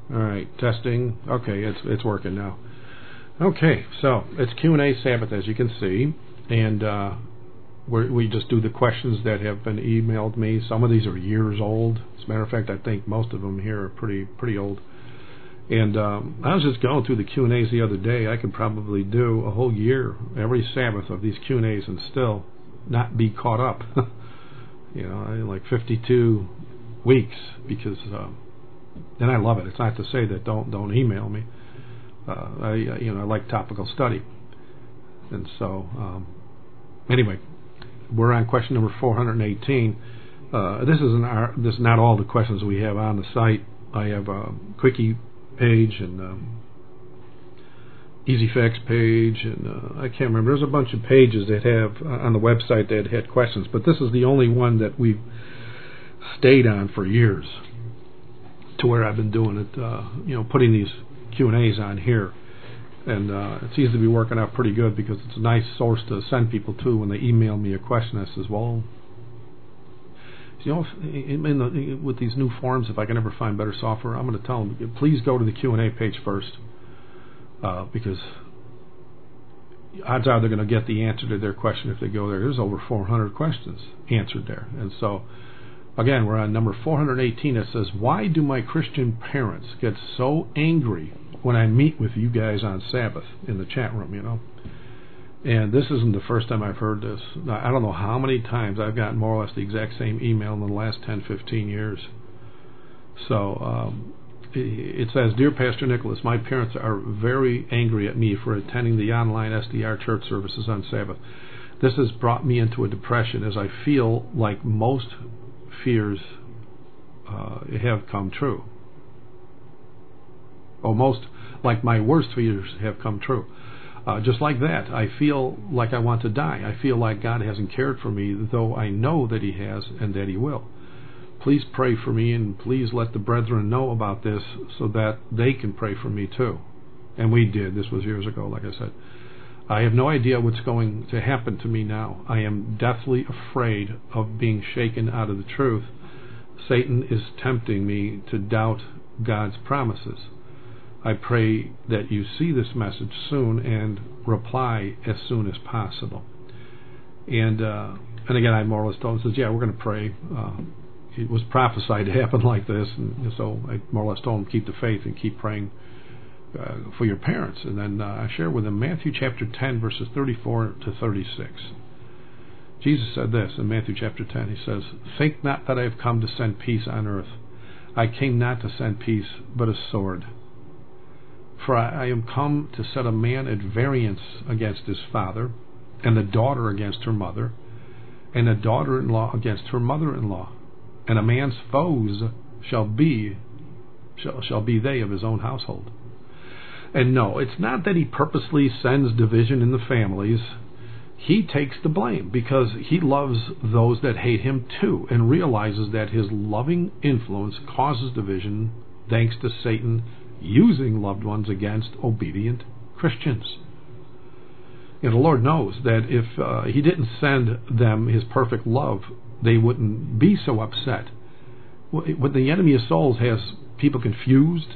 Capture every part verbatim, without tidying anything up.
All right, testing. Okay, it's it's working now. Okay, so it's Q and A Sabbath, as you can see, and uh, we're, we just do the questions that have been emailed me. Some of these are years old. As a matter of fact, I think most of them here are pretty pretty old. And um, I was just going through the Q and A's the other day. I could probably do a whole year, every Sabbath, of these Q and A's and still not be caught up. you know, like fifty-two weeks, because uh, and I love it. It's not to say that don't don't email me. Uh, I you know I like topical study, and so um, anyway, we're on question number four hundred eighteen. Uh, this isn't our, this is not all the questions we have on the site. I have a quickie page and um, Easy Facts page, and uh, I can't remember. There's a bunch of pages that have uh, on the website that had questions, but this is the only one that we've stayed on for years, to where I've been doing it. Uh, you know, putting these Q and A's on here, and uh, it seems to be working out pretty good, because it's a nice source to send people to when they email me a question. I says, well, you know, if, in the, with these new forms, if I can ever find better software, I'm going to tell them, please go to the Q and A page first, uh, because odds are they're going to get the answer to their question if they go there. There's over four hundred questions answered there, and so again, we're on number four hundred eighteen. It says, why do my Christian parents get so angry when I meet with you guys on Sabbath in the chat room, you know? And this isn't the first time I've heard this. I don't know how many times I've gotten more or less the exact same email in the last ten, fifteen years. So um, it says, Dear Pastor Nicholas, my parents are very angry at me for attending the online S D R church services on Sabbath. This has brought me into a depression, as I feel like most fears uh, have come true. Or most, like my worst fears have come true. Uh, just like that, I feel like I want to die. I feel like God hasn't cared for me, though I know that He has and that He will. Please pray for me, and please let the brethren know about this so that they can pray for me too. And we did. This was years ago, like I said. I have no idea what's going to happen to me now. I am deathly afraid of being shaken out of the truth. Satan is tempting me to doubt God's promises. I pray that you see this message soon and reply as soon as possible. And uh, and again, I more or less told him, says, yeah, we're going to pray. Uh, it was prophesied to happen like this, and so I more or less told him, keep the faith and keep praying uh, for your parents. And then uh, I share with him Matthew chapter ten, verses thirty-four to thirty-six. Jesus said this in Matthew chapter ten. He says, think not that I have come to send peace on earth. I came not to send peace, but a sword. For I am come to set a man at variance against his father, and the daughter against her mother, and a daughter-in-law against her mother-in-law. And a man's foes shall be shall, shall be they of his own household. And no, it's not that He purposely sends division in the families. He takes the blame, because He loves those that hate Him too, and realizes that His loving influence causes division, thanks to Satan using loved ones against obedient Christians. And the Lord knows that if uh, He didn't send them His perfect love, they wouldn't be so upset. When the enemy of souls has people confused,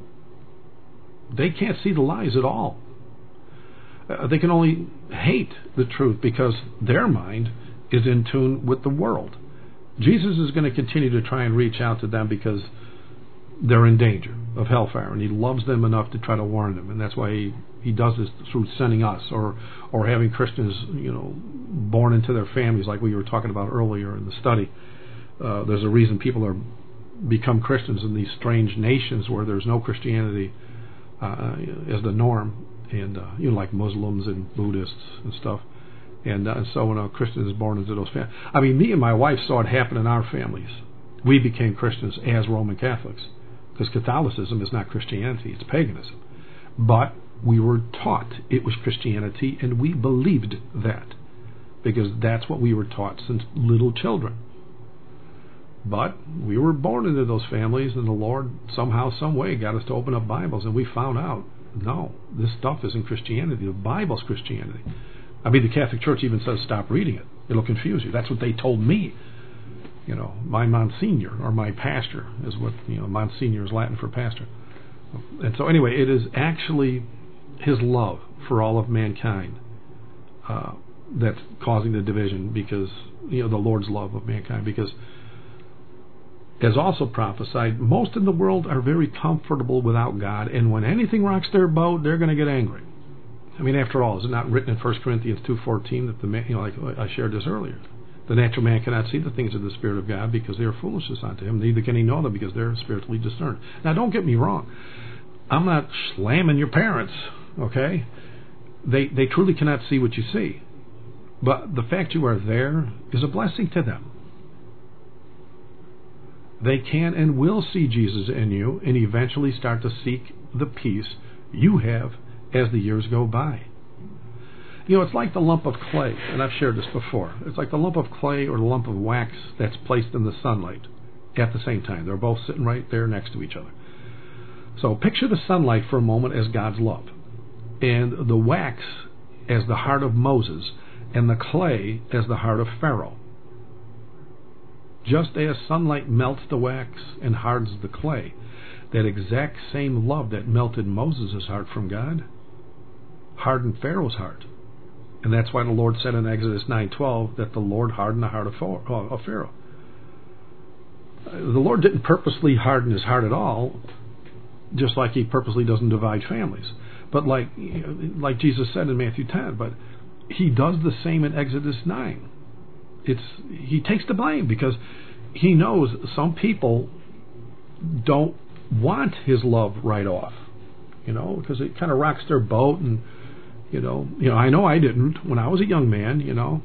they can't see the lies at all. Uh, they can only hate the truth because their mind is in tune with the world. Jesus is going to continue to try and reach out to them because they're in danger of hellfire, and He loves them enough to try to warn them, and that's why He, he does this through sending us, or or having Christians, you know, born into their families, like we were talking about earlier in the study. Uh, there's a reason people are become Christians in these strange nations where there's no Christianity uh, as the norm, and uh, you know, like Muslims and Buddhists and stuff. And, uh, and so when a Christian is born into those families, I mean, me and my wife saw it happen in our families. We became Christians as Roman Catholics, because Catholicism is not Christianity, it's paganism. But we were taught it was Christianity, and we believed that, because that's what we were taught since little children. But we were born into those families, and the Lord somehow, some way got us to open up Bibles, and we found out, no, this stuff isn't Christianity. The Bible's Christianity. I mean, the Catholic Church even says stop reading it. It'll confuse you. That's what they told me. You know, my Monsignor, or my pastor, is what, you know, Monsignor is Latin for pastor. And so anyway, it is actually his love for all of mankind uh, that's causing the division, because, you know, the Lord's love of mankind, because as also prophesied, most in the world are very comfortable without God, and when anything rocks their boat, they're going to get angry. I mean, after all, is it not written in First Corinthians two fourteen that the man, you know, like I shared this earlier, the natural man cannot see the things of the Spirit of God because they are foolishness unto him, neither can he know them because they're spiritually discerned. Now, don't get me wrong. I'm not slamming your parents, okay? They they truly cannot see what you see. But the fact you are there is a blessing to them. They can and will see Jesus in you and eventually start to seek the peace you have as the years go by. You know, it's like the lump of clay, and I've shared this before. It's like the lump of clay or the lump of wax that's placed in the sunlight at the same time. They're both sitting right there next to each other. So picture the sunlight for a moment as God's love, and the wax as the heart of Moses, and the clay as the heart of Pharaoh. Just as sunlight melts the wax and hardens the clay, that exact same love that melted Moses' heart from God hardened Pharaoh's heart. And that's why the Lord said in Exodus nine twelve that the Lord hardened the heart of Pharaoh. The Lord didn't purposely harden his heart at all, just like he purposely doesn't divide families. But like, like Jesus said in Matthew ten, but he does the same in Exodus nine. It's he takes the blame because he knows some people don't want his love right off, you know, because it kind of rocks their boat. And you know, you know, I know I didn't when I was a young man. You know,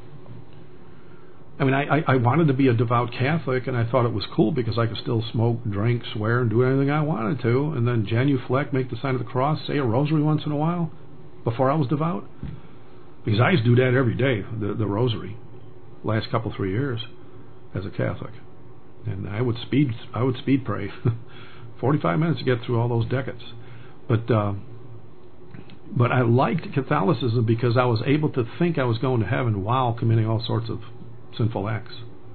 I mean, I, I, I wanted to be a devout Catholic, and I thought it was cool because I could still smoke, drink, swear, and do anything I wanted to, and then genuflect, make the sign of the cross, say a rosary once in a while before I was devout, because I used to do that every day, the the rosary. Last couple three years as a Catholic, and I would speed I would speed pray forty-five minutes to get through all those decades. But uh, but I liked Catholicism because I was able to think I was going to heaven while committing all sorts of sinful acts.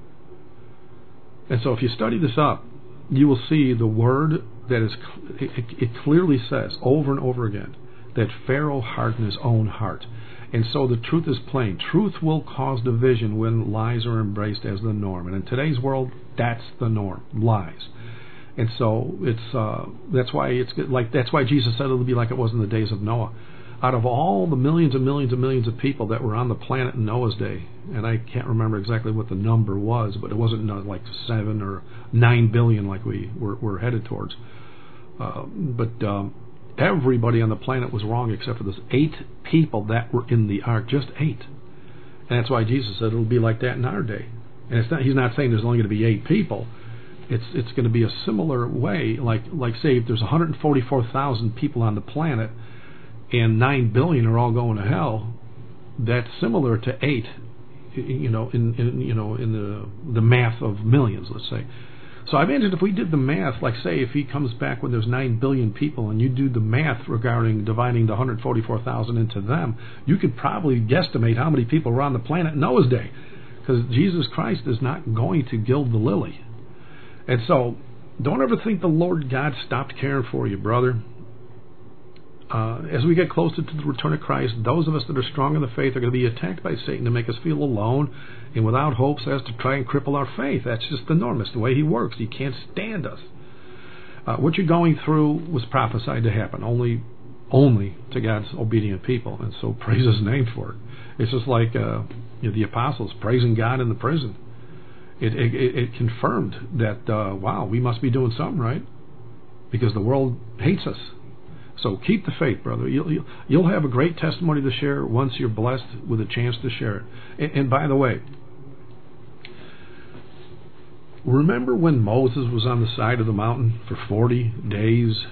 And so if you study this up, you will see the word that is it, it clearly says over and over again that Pharaoh hardened his own heart. And so the truth is plain. Truth will cause division when lies are embraced as the norm. And in today's world, that's the norm, lies. And so it's uh, that's why it's like that's why Jesus said it'll be like it was in the days of Noah. Out of all the millions and millions and millions of people that were on the planet in Noah's day, and I can't remember exactly what the number was, but it wasn't uh, like seven or nine billion like we were, were headed towards. Uh, but um, everybody on the planet was wrong except for those eight people that were in the ark, just eight. And that's why Jesus said it'll be like that in our day. And it's not, he's not saying there's only going to be eight people. It's it's going to be a similar way, like like say if there's one hundred forty-four thousand people on the planet and nine billion are all going to hell. That's similar to eight, you know, in, in you know in the the math of millions, let's say. So I imagine if we did the math, like say if he comes back when there's nine billion people and you do the math regarding dividing the one hundred forty-four thousand into them, you could probably guesstimate how many people were on the planet in Noah's day, because Jesus Christ is not going to gild the lily. And so don't ever think the Lord God stopped caring for you, brother. Uh, as we get closer to the return of Christ, those of us that are strong in the faith are going to be attacked by Satan to make us feel alone and without hope, so as to try and cripple our faith. That's just the norm. It's the way he works. He can't stand us. Uh, what you're going through was prophesied to happen only only to God's obedient people, and so praise his name for it. It's just like uh, you know, the apostles praising God in the prison. It, it, it confirmed that, uh, wow, we must be doing something right, because the world hates us. So keep the faith, brother. You'll, you'll have a great testimony to share once you're blessed with a chance to share it. And, and by the way, remember when Moses was on the side of the mountain for forty days?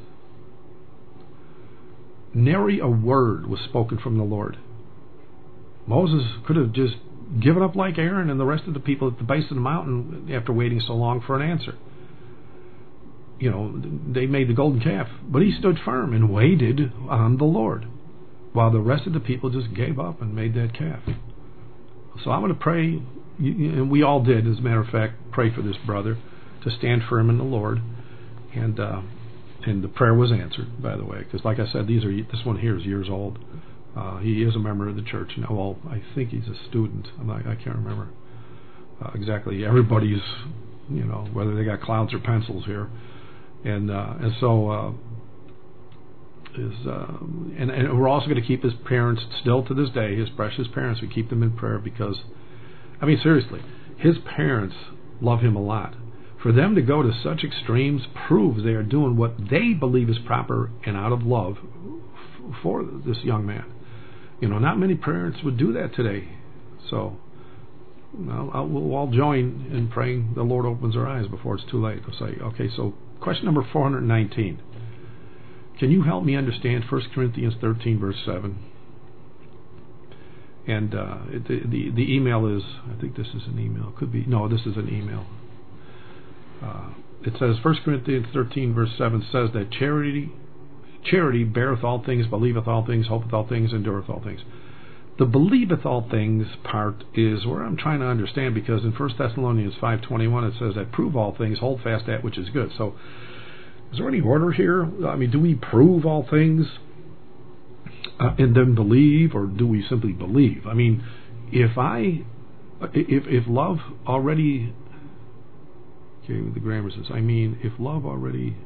Nary a word was spoken from the Lord. Moses could have just given up like Aaron and the rest of the people at the base of the mountain after waiting so long for an answer. You know, they made the golden calf, but he stood firm and waited on the Lord, while the rest of the people just gave up and made that calf. So I'm going to pray, and we all did, as a matter of fact, pray for this brother to stand firm in the Lord, and uh, and the prayer was answered, by the way, because like I said, these are this one here is years old. Uh, he is a member of the church now. Well, I think he's a student. I'm not, I can't remember uh, exactly. Everybody's, you know, whether they got clouds or pencils here, and uh, and so uh, is uh, and, and we're also going to keep his parents still to this day, his precious parents. We keep them in prayer because, I mean, seriously, his parents love him a lot. For them to go to such extremes proves they are doing what they believe is proper and out of love f- for this young man. You know, not many parents would do that today. So, well, I'll, we'll all join in praying the Lord opens our eyes before it's too late. I'll say, okay, so question number four hundred nineteen. Can you help me understand First Corinthians thirteen, verse seven? And uh, the, the the email is, I think this is an email. Could be, no, this is an email. Uh, it says, First Corinthians thirteen, verse seven says that charity charity beareth all things, believeth all things, hopeth all things, endureth all things. The believeth all things part is where I'm trying to understand, because in First Thessalonians five twenty-one it says that prove all things, hold fast that which is good. So is there any order here? I mean, do we prove all things uh, and then believe, or do we simply believe? I mean, if I if if love already, okay, the grammar says, I mean, if love already,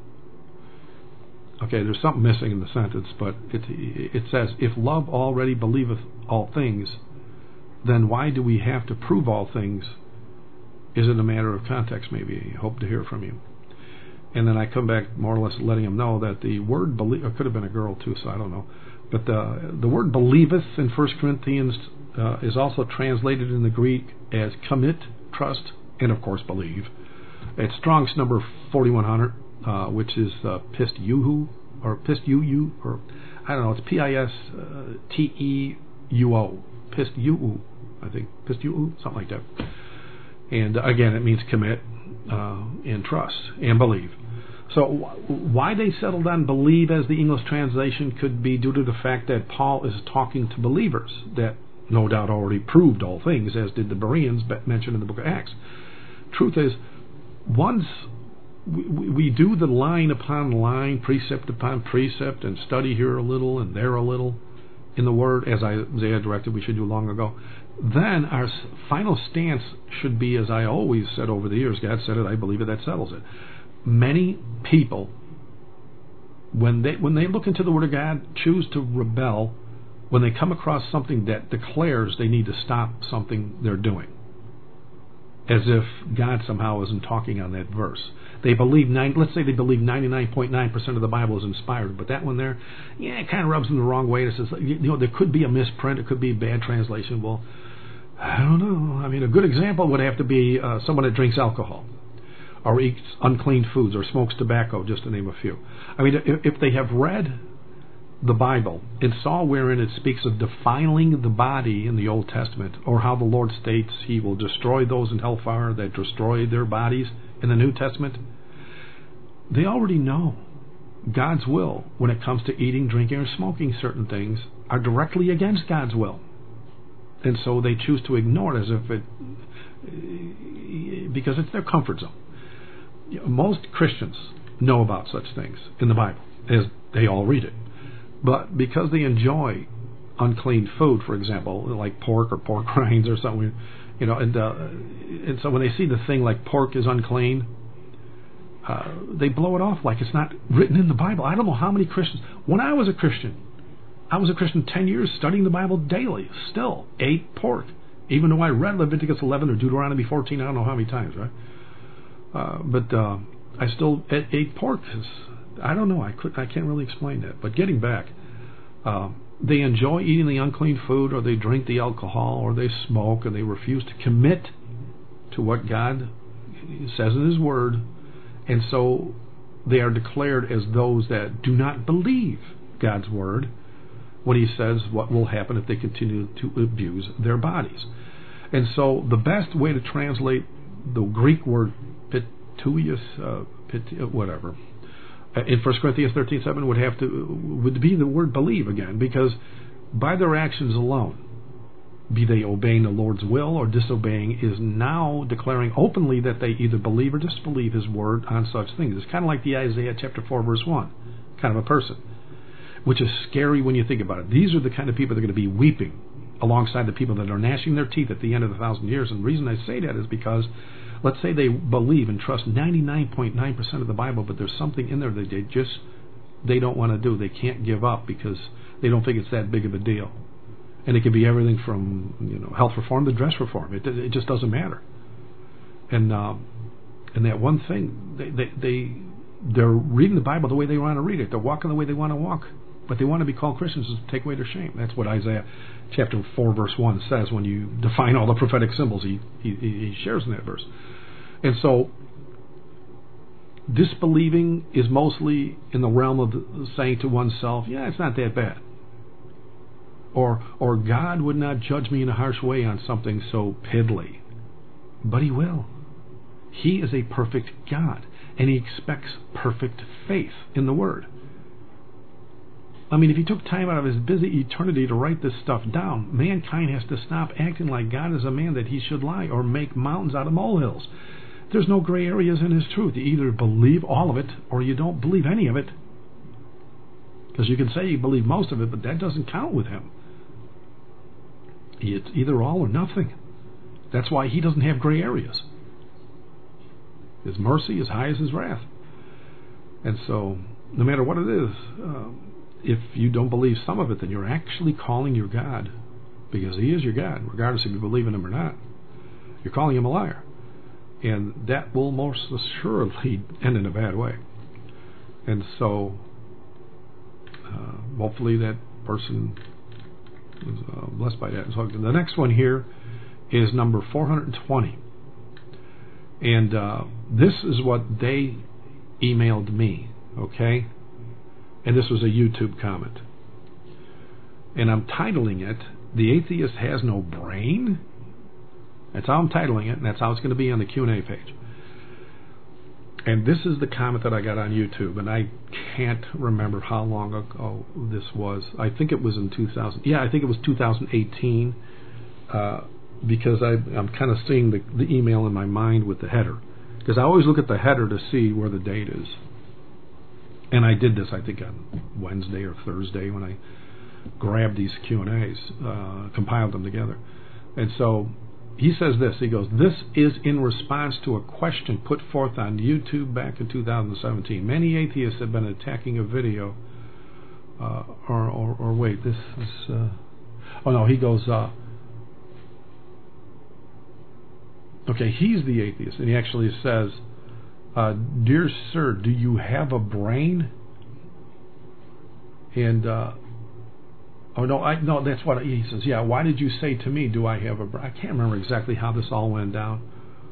okay, there's something missing in the sentence, but it it says, if love already believeth all things, then why do we have to prove all things? Is it a matter of context, maybe? I hope to hear from you. And then I come back more or less letting him know that the word believe, it could have been a girl too, so I don't know, but the, the word believeth in First Corinthians uh, is also translated in the Greek as commit, trust, and of course believe. It's Strong's number forty-one hundred, uh, which is uh, pistuuo, or pistuuo, or I don't know, it's P I S T E U O, pistuuo, I think, pistuuo, something like that. And again, it means commit uh, and trust and believe. So why they settled on believe as the English translation could be due to the fact that Paul is talking to believers that no doubt already proved all things, as did the Bereans mentioned in the book of Acts. Truth is, once we, we do the line upon line, precept upon precept, and study here a little and there a little in the Word, as Isaiah directed we should do long ago, then our final stance should be, as I always said over the years, God said it, I believe it, that settles it. Many people, when they when they look into the Word of God, choose to rebel when they come across something that declares they need to stop something they're doing, as if God somehow isn't talking on that verse. They believe, nine, let's say they believe ninety-nine point nine percent of the Bible is inspired, but that one there, yeah, it kind of rubs them the wrong way. It says, you know, there could be a misprint, it could be a bad translation. Well, I don't know. I mean, a good example would have to be uh, someone that drinks alcohol, or eats unclean foods, or smokes tobacco, just to name a few. I mean, if, if they have read the Bible and saw wherein it speaks of defiling the body in the Old Testament, or how the Lord states he will destroy those in hellfire that destroy their bodies in the New Testament, they already know God's will when it comes to eating, drinking, or smoking certain things are directly against God's will. And so they choose to ignore it as if it, because it's their comfort zone. Most Christians know about such things in the Bible, as they all read it. But because they enjoy unclean food, for example, like pork or pork rinds or something, you know, and uh, and so when they see the thing like pork is unclean, uh, they blow it off like it's not written in the Bible. I don't know how many Christians. When I was a Christian, I was a Christian ten years, studying the Bible daily, still ate pork, even though I read Leviticus eleven or Deuteronomy fourteen. I don't know how many times, right? Uh, but uh, I still ate pork. I don't know. I could. I can't really explain that. But getting back, uh, they enjoy eating the unclean food, or they drink the alcohol, or they smoke, and they refuse to commit to what God says in His Word, and so they are declared as those that do not believe God's Word when He says what will happen if they continue to abuse their bodies. And so the best way to translate the Greek word pituius, uh, pit, whatever, in First Corinthians thirteen seven would have to would be the word believe again, because by their actions alone, be they obeying the Lord's will or disobeying, is now declaring openly that they either believe or disbelieve His word on such things. It's kind of like the Isaiah chapter four verse one kind of a person, which is scary when you think about it. These are the kind of people that are going to be weeping alongside the people that are gnashing their teeth at the end of the thousand years. And the reason I say that is because, let's say they believe and trust ninety-nine point nine percent of the Bible, but there's something in there that they just, they don't want to do. They can't give up because they don't think it's that big of a deal. And it could be everything from, you know, health reform to dress reform. It, it just doesn't matter. And um, and that one thing, they, they, they, they're reading the Bible the way they want to read it. They're walking the way they want to walk. But they want to be called Christians to take away their shame. That's what Isaiah chapter four verse one says when you define all the prophetic symbols. He, he, he shares in that verse. And so disbelieving is mostly in the realm of saying to oneself, yeah, it's not that bad. Or, or God would not judge me in a harsh way on something so piddly. But He will. He is a perfect God, and He expects perfect faith in the Word. I mean, if He took time out of His busy eternity to write this stuff down, mankind has to stop acting like God is a man that He should lie or make mountains out of molehills. There's no gray areas in His truth. You either believe all of it or you don't believe any of it. Because you can say you believe most of it, but that doesn't count with Him. It's either all or nothing. That's why He doesn't have gray areas. His mercy is high as His wrath. And so, no matter what it is, uh, if you don't believe some of it, then you're actually calling your God, because He is your God, regardless if you believe in Him or not. You're calling Him a liar. And that will most assuredly end in a bad way. And so, uh, hopefully that person is uh, blessed by that. So the next one here is number four hundred twenty. And uh, this is what they emailed me, okay? And this was a YouTube comment. And I'm titling it, "The Atheist Has No Brain?" That's how I'm titling it, and that's how it's going to be on the Q and A page. And this is the comment that I got on YouTube, and I can't remember how long ago this was. I think it was in two thousand. Yeah, I think it was two thousand eighteen, uh, because I, I'm kind of seeing the, the email in my mind with the header. Because I always look at the header to see where the date is. And I did this, I think, on Wednesday or Thursday when I grabbed these Q and A's, uh, compiled them together. And so he says this, he goes, "This is in response to a question put forth on YouTube back in two thousand seventeen. Many atheists have been attacking a video, uh, or, or, or wait, this is, uh, oh no, he goes, uh, okay, he's the atheist, and he actually says, uh, 'Dear sir, do you have a brain?' And, uh, Oh, no, I, no, that's what he says. Yeah, why did you say to me, do I have a brain? I can't remember exactly how this all went down.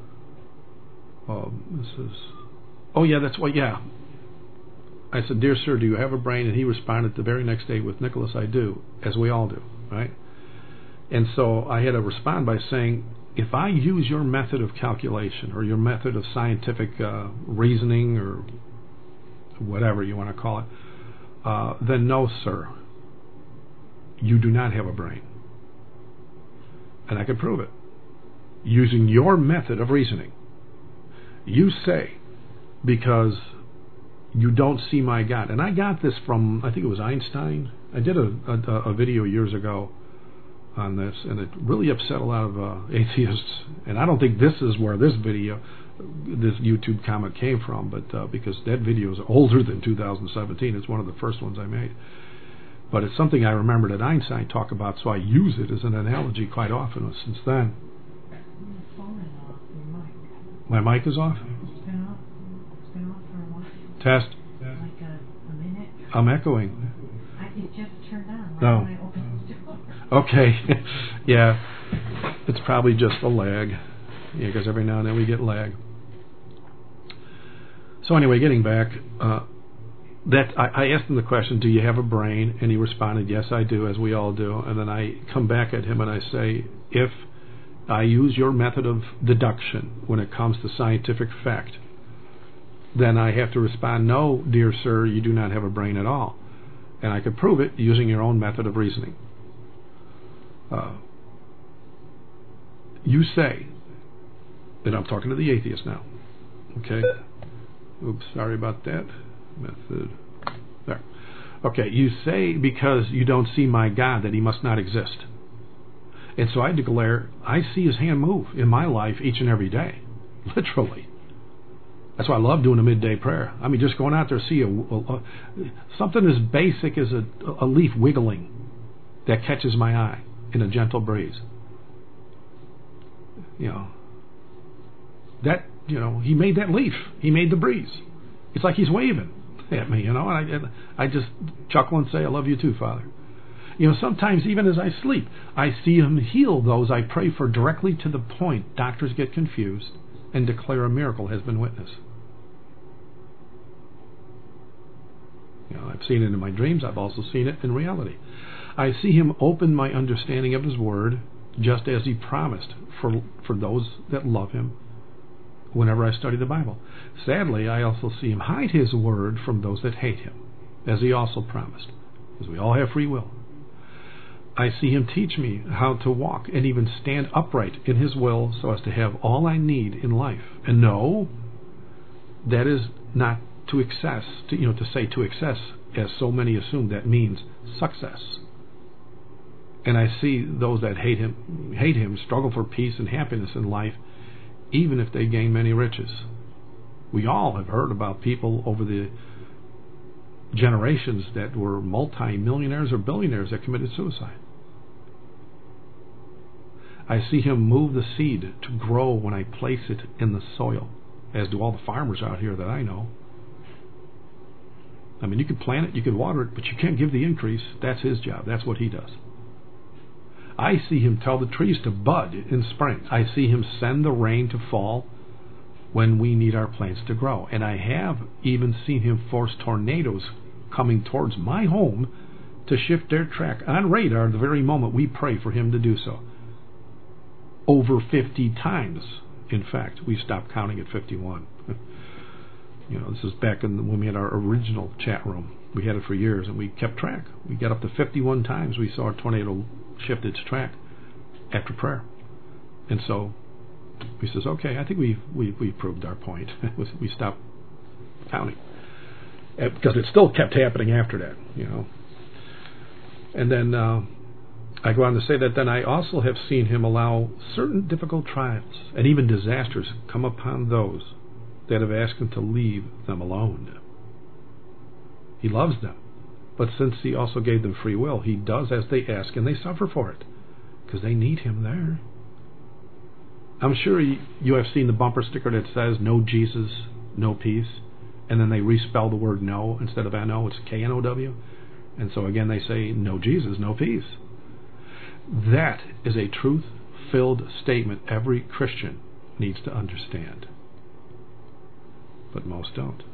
Um, this is, oh, yeah, that's what, yeah. I said, 'Dear sir, do you have a brain?' And he responded the very next day with, 'Nicholas, I do,' as we all do, right? And so I had to respond by saying, if I use your method of calculation or your method of scientific uh, reasoning or whatever you want to call it, uh, then no, sir. You do not have a brain. And I can prove it. Using your method of reasoning. You say, because you don't see my God. And I got this from, I think it was Einstein. I did a, a, a video years ago on this, and it really upset a lot of uh, atheists. And I don't think this is where this video, this YouTube comment came from, but uh, because that video is older than two thousand seventeen. It's one of the first ones I made. But it's something I remember that Einstein talked about, so I use it as an analogy quite often since then. My mic is off? It's been off. It's been off for a while. Test. Like a, a minute. I'm echoing. I, it just turned on right no. when I opened the door. Okay. Yeah. It's probably just a lag. Yeah, because every now and then we get lag. So anyway, getting back... Uh, That I, I asked him the question, do you have a brain? And he responded, yes, I do, as we all do. And then I come back at him and I say, if I use your method of deduction when it comes to scientific fact, then I have to respond, no, dear sir, you do not have a brain at all. And I could prove it using your own method of reasoning. Uh, You say, and I'm talking to the atheist now, okay? Oops, sorry about that. Method. There. Okay, you say because you don't see my God that he must not exist. And so I declare, I see his hand move in my life each and every day. Literally. That's why I love doing a midday prayer. I mean, just going out there and see a, a, a, something as basic as a, a leaf wiggling that catches my eye in a gentle breeze. You know, that, you know, he made that leaf. He made the breeze. It's like he's waving at me, you know, and I, I just chuckle and say, I love you too, Father. You know, sometimes even as I sleep, I see him heal those I pray for directly to the point doctors get confused and declare a miracle has been witnessed. You know, I've seen it in my dreams. I've also seen it in reality. I see him open my understanding of his word just as he promised for for those that love him whenever I study the Bible. Sadly, I also see him hide his word from those that hate him, as he also promised, because we all have free will. I see him teach me how to walk and even stand upright in his will so as to have all I need in life. And no, that is not to excess, to, you know, to say to excess, as so many assume that means success. And I see those that hate him, hate him struggle for peace and happiness in life, even if they gain many riches. We all have heard about people over the generations that were multi-millionaires or billionaires that committed suicide. I see him move the seed to grow when I place it in the soil, as do all the farmers out here that I know. I mean, you can plant it, you can water it, but you can't give the increase. That's his job. That's what he does. I see him tell the trees to bud in spring. I see him send the rain to fall when we need our plants to grow. And I have even seen him force tornadoes coming towards my home to shift their track on radar the very moment we pray for him to do so. Over fifty times. In fact, we stopped counting at fifty-one. You know, this is back in the, when we had our original chat room. We had it for years, and we kept track. We got up to fifty-one times we saw a tornado shift its track after prayer. And so he says, okay, I think we we we proved our point. We stopped counting. Because it still kept happening after that, you know. And then uh, I go on to say that then I also have seen him allow certain difficult trials and even disasters come upon those that have asked him to leave them alone. He loves them, but since he also gave them free will, he does as they ask, and they suffer for it, because they need him there. I'm sure you have seen the bumper sticker that says, no Jesus, no peace, and then they respell the word no instead of N O, it's K N O W, and so again they say, no Jesus, no peace. That is a truth-filled statement every Christian needs to understand. But most don't.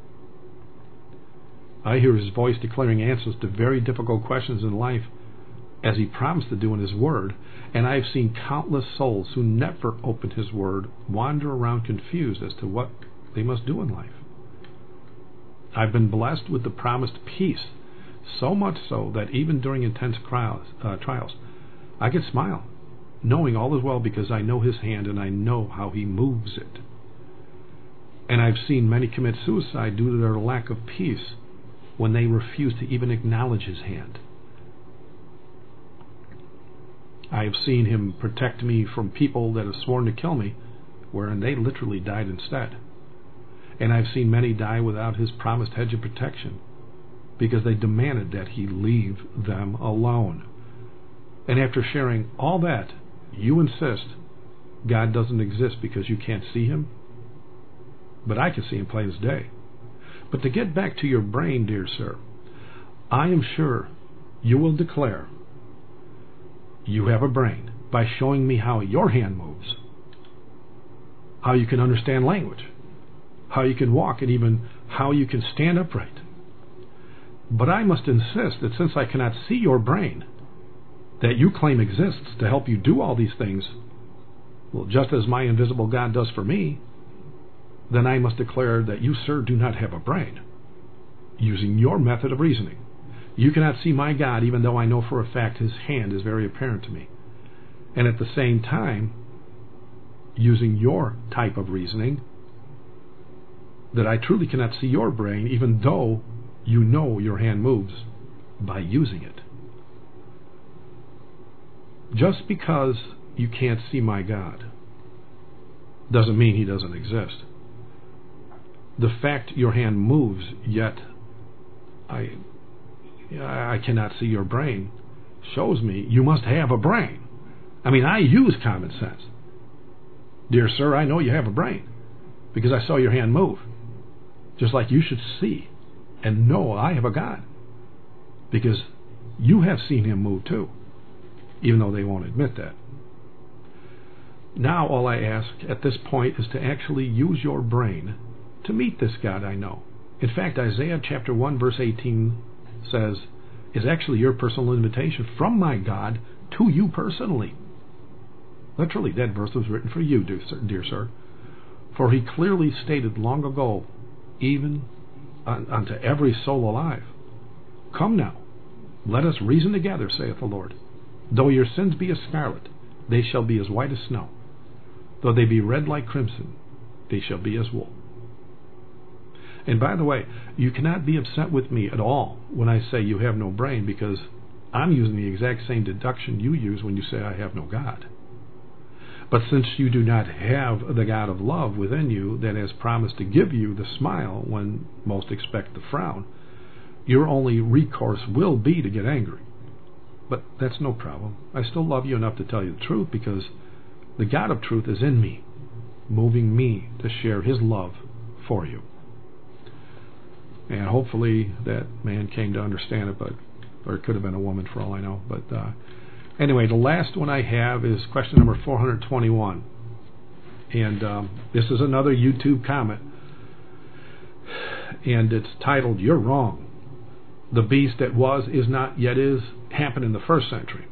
I hear his voice declaring answers to very difficult questions in life, as he promised to do in his word, and I have seen countless souls who never opened his word wander around confused as to what they must do in life. I've been blessed with the promised peace, so much so that even during intense trials, uh, trials I can smile, knowing all is well because I know his hand and I know how he moves it. And I've seen many commit suicide due to their lack of peace when they refuse to even acknowledge his hand. I have seen him protect me from people that have sworn to kill me, wherein they literally died instead. And I've seen many die without his promised hedge of protection, because they demanded that he leave them alone. And after sharing all that, you insist God doesn't exist because you can't see him? But I can see him plain as day. But to get back to your brain, dear sir, I am sure you will declare you have a brain by showing me how your hand moves, how you can understand language, how you can walk, and even how you can stand upright. But I must insist that since I cannot see your brain that you claim exists to help you do all these things, well, just as my invisible God does for me, then I must declare that you, sir, do not have a brain. Using your method of reasoning, you cannot see my God, even though I know for a fact his hand is very apparent to me. And at the same time, using your type of reasoning, that I truly cannot see your brain, even though you know your hand moves by using it. Just because you can't see my God doesn't mean he doesn't exist. The fact your hand moves, yet I, I cannot see your brain, shows me you must have a brain. I mean, I use common sense. Dear sir, I know you have a brain because I saw your hand move. Just like you should see and know I have a God because you have seen him move too, even though they won't admit that. Now all I ask at this point is to actually use your brain to meet this God I know. In fact, Isaiah chapter one verse eighteen says, is actually your personal invitation from my God to you personally. Literally, that verse was written for you, dear sir. For he clearly stated long ago, even unto every soul alive, come now, let us reason together, saith the Lord. Though your sins be as scarlet, they shall be as white as snow. Though they be red like crimson, they shall be as wool. And by the way, you cannot be upset with me at all when I say you have no brain, because I'm using the exact same deduction you use when you say I have no God. But since you do not have the God of love within you that has promised to give you the smile when most expect the frown, your only recourse will be to get angry. But that's no problem. I still love you enough to tell you the truth, because the God of truth is in me, moving me to share his love for you. And hopefully that man came to understand it, but or it could have been a woman for all I know. But uh, anyway, the last one I have is question number four hundred twenty-one. And um, this is another YouTube comment. And it's titled, You're Wrong. The beast that was, is not, yet is, happened in the first century.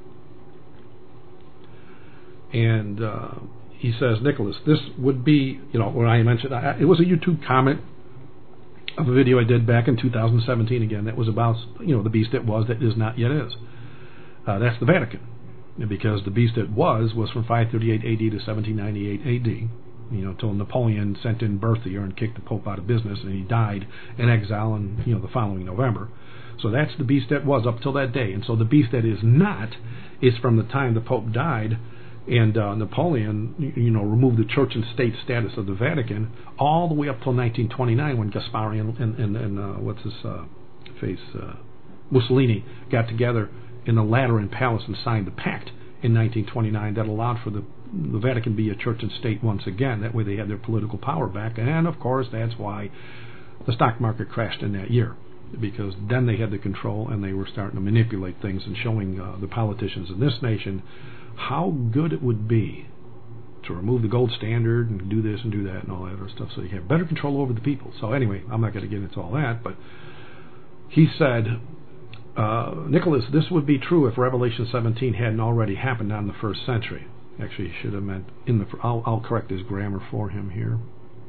And uh, he says, Nicholas, this would be, you know, when I mentioned, I, it was a YouTube comment of a video I did back in two thousand seventeen again that was about, you know, the beast that was, that is not, yet is. Uh, that's the Vatican. Because the beast that was was from five thirty-eight A D to seventeen ninety-eight A D, you know, till Napoleon sent in Berthier and kicked the Pope out of business, and he died in exile in, you know, the following November. So that's the beast that was up till that day. And so the beast that is not is from the time the Pope died and uh, Napoleon, you know, removed the church and state status of the Vatican all the way up till nineteen twenty-nine when Gaspari and, and, and, and uh, what's his uh, face, uh, Mussolini got together in the Lateran Palace and signed the pact in nineteen twenty-nine that allowed for the, the Vatican to be a church and state once again. That way they had their political power back. And, of course, that's why the stock market crashed in that year, because then they had the control and they were starting to manipulate things and showing uh, the politicians in this nation how good it would be to remove the gold standard and do this and do that and all that other stuff so you have better control over the people. So anyway, I'm not going to get into all that, but he said, uh, Nicholas, this would be true if Revelation seventeen hadn't already happened in the first century. Actually, he should have meant in the. I'll, I'll correct his grammar for him here.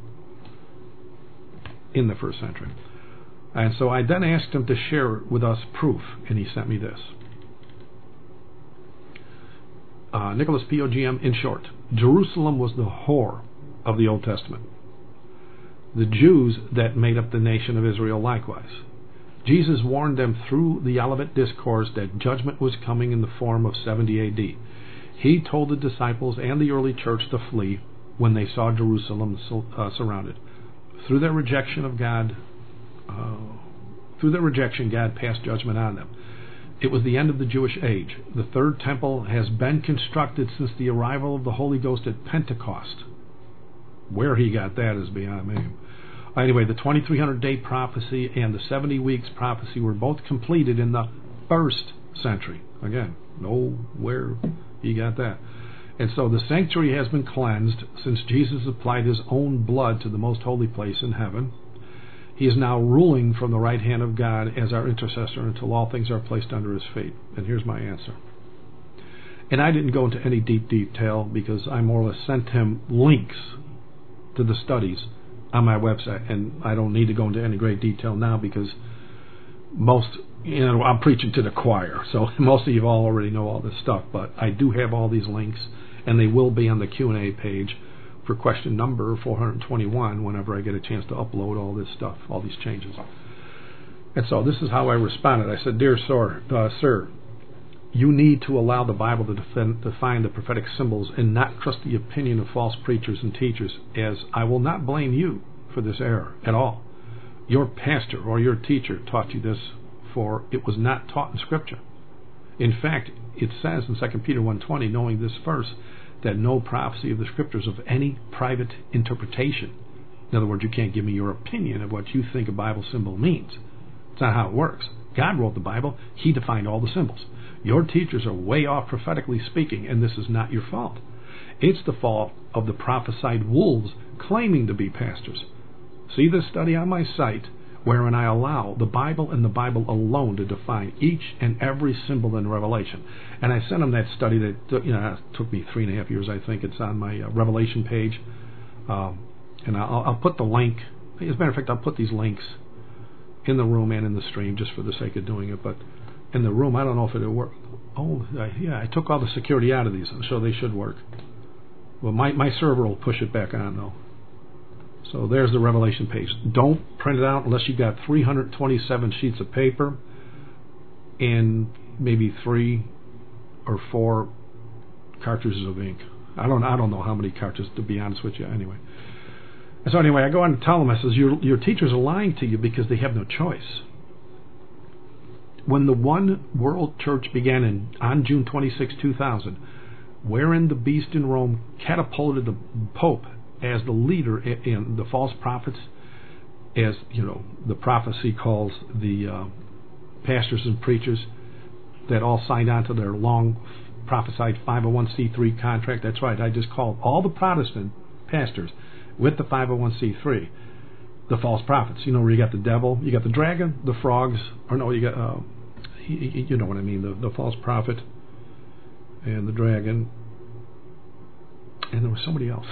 In the first century. And so I then asked him to share with us proof, and he sent me this. Uh, Nicholas P O G M, in short, Jerusalem was the whore of the Old Testament. The Jews that made up the nation of Israel likewise. Jesus warned them through the Olivet Discourse that judgment was coming in the form of seventy A D. He told the disciples and the early church to flee when they saw Jerusalem uh, surrounded. Through their rejection of God, uh, through their rejection, God passed judgment on them. It was the end of the Jewish age. The third temple has been constructed since the arrival of the Holy Ghost at Pentecost. Where he got that is beyond me. Anyway, the twenty-three hundred day prophecy and the seventy weeks prophecy were both completed in the first century. Again, know where he got that. And so the sanctuary has been cleansed since Jesus applied his own blood to the most holy place in heaven. He is now ruling from the right hand of God as our intercessor until all things are placed under his feet. And here's my answer. And I didn't go into any deep detail because I more or less sent him links to the studies on my website. And I don't need to go into any great detail now because most, you know, I'm preaching to the choir. So most of you all already know all this stuff. But I do have all these links. and they will be on the Q and A page for question number four hundred twenty-one whenever I get a chance to upload all this stuff, all these changes. And so this is how I responded. I said, Dear sir, uh, sir, you need to allow the Bible to defend, define the prophetic symbols and not trust the opinion of false preachers and teachers, as I will not blame you for this error at all. Your pastor or your teacher taught you this, for it was not taught in Scripture. In fact, it says in Second Peter one twenty, knowing this verse, that no prophecy of the Scriptures of any private interpretation. In other words, you can't give me your opinion of what you think a Bible symbol means. It's not how it works. God wrote the Bible. He defined all the symbols. Your teachers are way off prophetically speaking, and this is not your fault. It's the fault of the prophesied wolves claiming to be pastors. See this study on my site, wherein I allow the Bible and the Bible alone to define each and every symbol in Revelation. And I sent them that study that you know it took me three and a half years. I think it's on my uh, Revelation page, um, and I'll, I'll put the link. As a matter of fact, I'll put these links in the room and in the stream just for the sake of doing it. But in the room, I don't know if it'll work. Oh, I, yeah, I took all the security out of these, so they should work. Well, my my server will push it back on though. So there's the Revelation page. Don't print it out unless you've got three hundred twenty-seven sheets of paper and maybe three or four cartridges of ink. I don't I don't know how many cartridges, to be honest with you. Anyway. And so anyway, I go on and tell them, I says, your, your teachers are lying to you because they have no choice. When the One World Church began in, on June twenty-sixth, two thousand, wherein the beast in Rome catapulted the Pope as the leader in the false prophets, as you know, the prophecy calls the uh, pastors and preachers that all signed on to their long prophesied five oh one c three contract. That's right, I just called all the Protestant pastors with the five oh one c three the false prophets. You know, where you got the devil, you got the dragon, the frogs, or no, you got uh, you, you know what I mean, the, the false prophet and the dragon, and there was somebody else.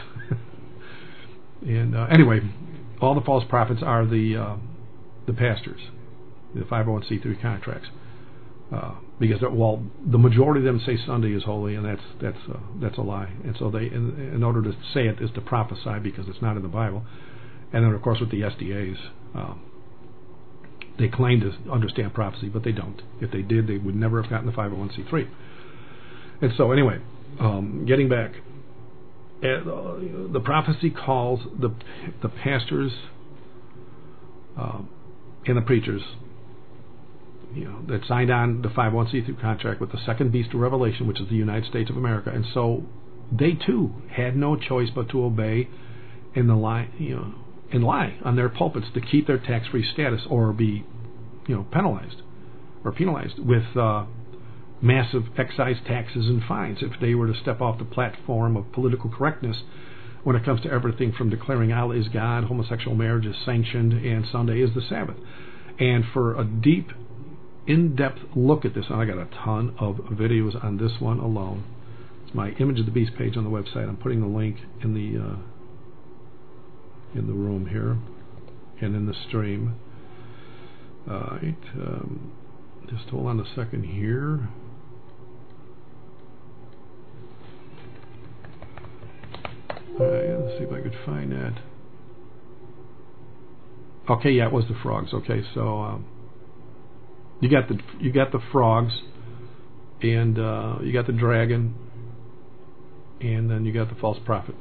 And uh, anyway, all the false prophets are the uh, the pastors, the five oh one c three contracts, uh, because well, the majority of them say Sunday is holy, and that's that's uh, that's a lie. And so they, in, in order to say it, is to prophesy because it's not in the Bible. And then of course with the S D As, um, they claim to understand prophecy, but they don't. If they did, they would never have gotten the five oh one c three. And so anyway, um, getting back. Uh, the prophecy calls the the pastors uh, and the preachers, you know, that signed on the five oh one c three contract with the second beast of Revelation, which is the United States of America, and so they too had no choice but to obey and the lie, you know, and lie on their pulpits to keep their tax-free status or be, you know, penalized or penalized with uh, massive excise taxes and fines if they were to step off the platform of political correctness when it comes to everything from declaring Allah is God, homosexual marriage is sanctioned, and Sunday is the Sabbath. And for a deep, in-depth look at this, and I got a ton of videos on this one alone. It's my Image of the Beast page on the website. I'm putting the link in the uh, in the room here and in the stream. Uh, it, um, just hold on a second here. Alright, let's see if I could find that. Okay, yeah, it was the frogs. Okay, so um, you got the you got the frogs, and uh, you got the dragon, and then you got the false prophet.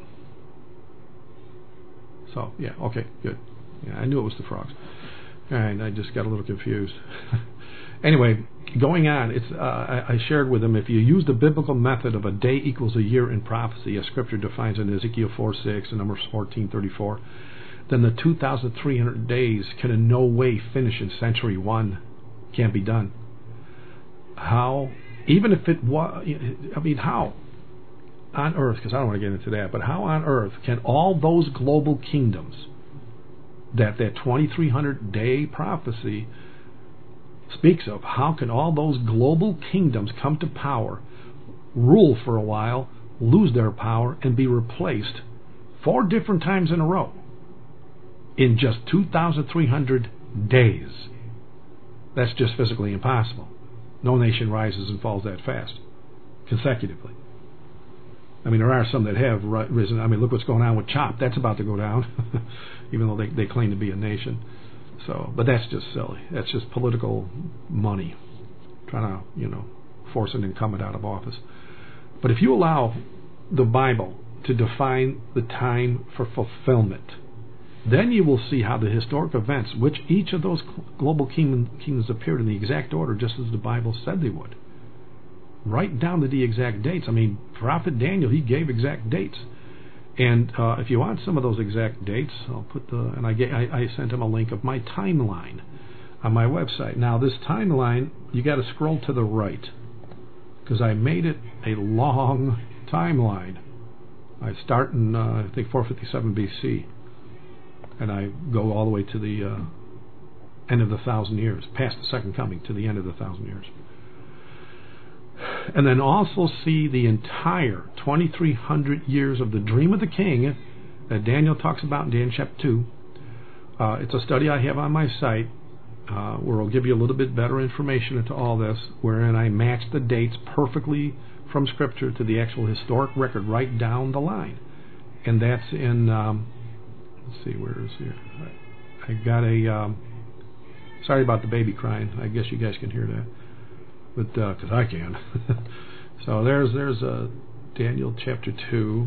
So yeah, okay, good. Yeah, I knew it was the frogs. All right, I just got a little confused. Anyway, going on, it's uh, I, I shared with them, if you use the biblical method of a day equals a year in prophecy, as Scripture defines in Ezekiel four six and Numbers fourteen thirty-four, then the two thousand three hundred days can in no way finish in century one. Can't be done. How? Even if it was, I mean, how on earth? Because I don't want to get into that. But how on earth can all those global kingdoms that that twenty-three hundred day prophecy speaks of, how can all those global kingdoms come to power, rule for a while, lose their power, and be replaced four different times in a row in just two thousand three hundred days? That's just physically impossible. No nation rises and falls that fast consecutively. I mean, there are some that have risen. I mean, look what's going on with CHOP. That's about to go down, even though they, they claim to be a nation. So, but that's just silly. That's just political money, trying to, you know, force an incumbent out of office. But if you allow the Bible to define the time for fulfillment, then you will see how the historic events, which each of those global kingdom, kingdoms appeared in the exact order, just as the Bible said they would, right down to the exact dates. I mean, Prophet Daniel, he gave exact dates. And uh, if you want some of those exact dates, I'll put the, and I, get, I, I sent him a link of my timeline on my website. Now, this timeline, you got to scroll to the right, because I made it a long timeline. I start in, uh, I think, four fifty-seven B C, and I go all the way to the uh, end of the thousand years, past the second coming, to the end of the thousand years. And then also see the entire twenty-three hundred years of the dream of the king that Daniel talks about in Daniel chapter two. Uh, it's a study I have on my site uh, where I'll give you a little bit better information into all this, wherein I match the dates perfectly from Scripture to the actual historic record right down the line. And that's in, um, let's see, where is here? I, I got a, um, sorry about the baby crying. I guess you guys can hear that. But because uh, I can. So there's there's uh, Daniel chapter two.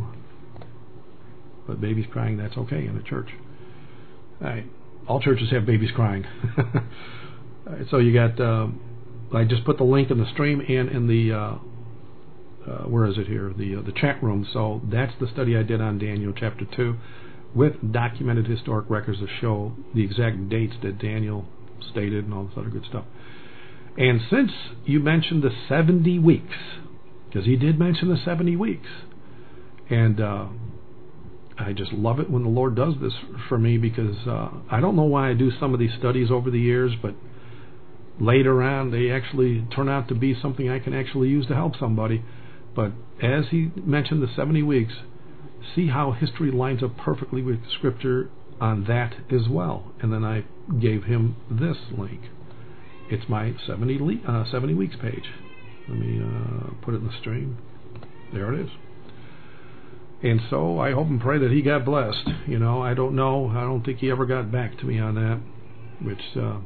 But babies crying, that's okay in a church. All right. All churches have babies crying. All right, so you got, uh, I just put the link in the stream and in the, uh, uh, where is it here? The, uh, the chat room. So that's the study I did on Daniel chapter two with documented historic records to show the exact dates that Daniel stated and all this other good stuff. And since you mentioned the seventy weeks, because he did mention the seventy weeks, and uh, I just love it when the Lord does this for me, because uh, I don't know why I do some of these studies over the years, but later on they actually turn out to be something I can actually use to help somebody. But as he mentioned the seventy weeks, see how history lines up perfectly with Scripture on that as well. And then I gave him this link. It's my seventy, le- uh, seventy weeks page. Let me uh, put it in the stream. There it is. And so I hope and pray that he got blessed. You know, I don't know. I don't think he ever got back to me on that. Which, uh,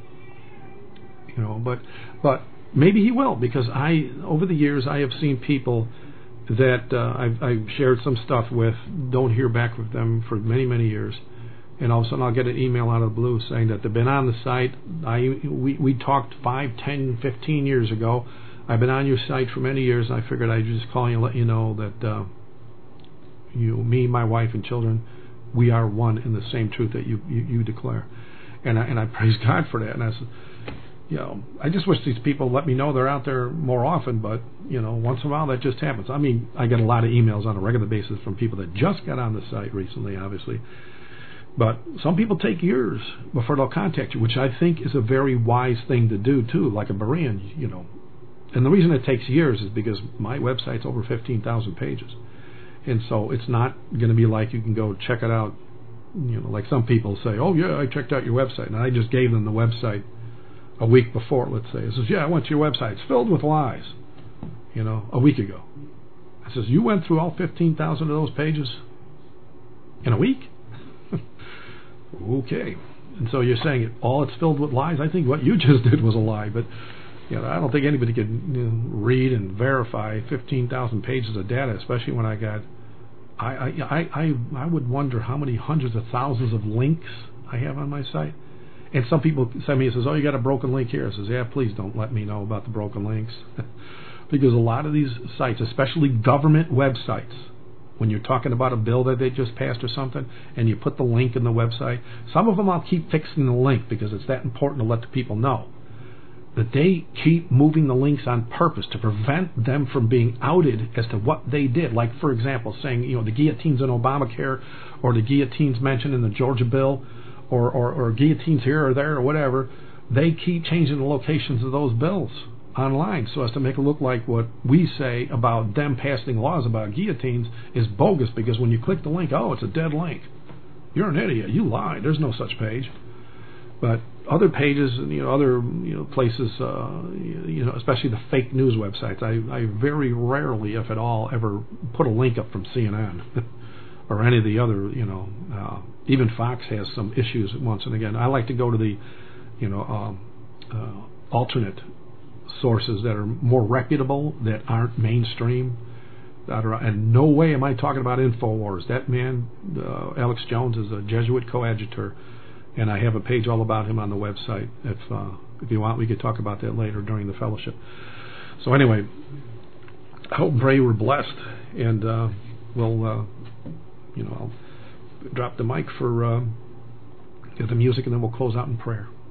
you know, but but maybe he will, because I, over the years, I have seen people that uh, I've, I've shared some stuff with, don't hear back with them for many, many years. And all of a sudden I'll get an email out of the blue saying that they've been on the site. I we, we talked five, ten, fifteen years ago. I've been on your site for many years, and I figured I'd just call you and let you know that uh, you, me, my wife, and children, we are one in the same truth that you, you, you declare. And I, and I praise God for that. And I said, you know, I just wish these people let me know they're out there more often, but, you know, once in a while that just happens. I mean, I get a lot of emails on a regular basis from people that just got on the site recently, obviously. But some people take years before they'll contact you, which I think is a very wise thing to do, too, like a Berean, you know. And the reason it takes years is because my website's over fifteen thousand pages. And so it's not going to be like you can go check it out, you know, like some people say, oh, yeah, I checked out your website. And I just gave them the website a week before, let's say. It says, yeah, I went to your website. It's filled with lies, you know, a week ago. I says, you went through all fifteen thousand of those pages in a week? Okay. And so you're saying it all it's filled with lies? I think what you just did was a lie, but you know, I don't think anybody could you know, read and verify fifteen thousand pages of data, especially when I got I, I I I I would wonder how many hundreds of thousands of links I have on my site. And some people send me and says, oh, you got a broken link here. I says, yeah, please don't let me know about the broken links. Because a lot of these sites, especially government websites, when you're talking about a bill that they just passed or something, and you put the link in the website, some of them I'll keep fixing the link because it's that important to let the people know. That they keep moving the links on purpose to prevent them from being outed as to what they did. Like, for example, saying, you know, the guillotines in Obamacare, or the guillotines mentioned in the Georgia bill, or, or, or guillotines here or there or whatever. They keep changing the locations of those bills online so as to make it look like what we say about them passing laws about guillotines is bogus, because when you click the link, oh, it's a dead link. You're an idiot. You lied. There's no such page. But other pages, you know, other you know places, uh, you know, especially the fake news websites. I, I very rarely, if at all, ever put a link up from C N N or any of the other, you know, uh, even Fox has some issues once and again. I like to go to the, you know, um, uh, alternate sources that are more reputable, that aren't mainstream. That are, and no way am I talking about InfoWars. That man, uh, Alex Jones, is a Jesuit coadjutor, and I have a page all about him on the website. If uh, if you want, we could talk about that later during the fellowship. So anyway, I hope and pray we're blessed, and uh, we'll, uh, you know, I'll drop the mic for uh, the music, and then we'll close out in prayer.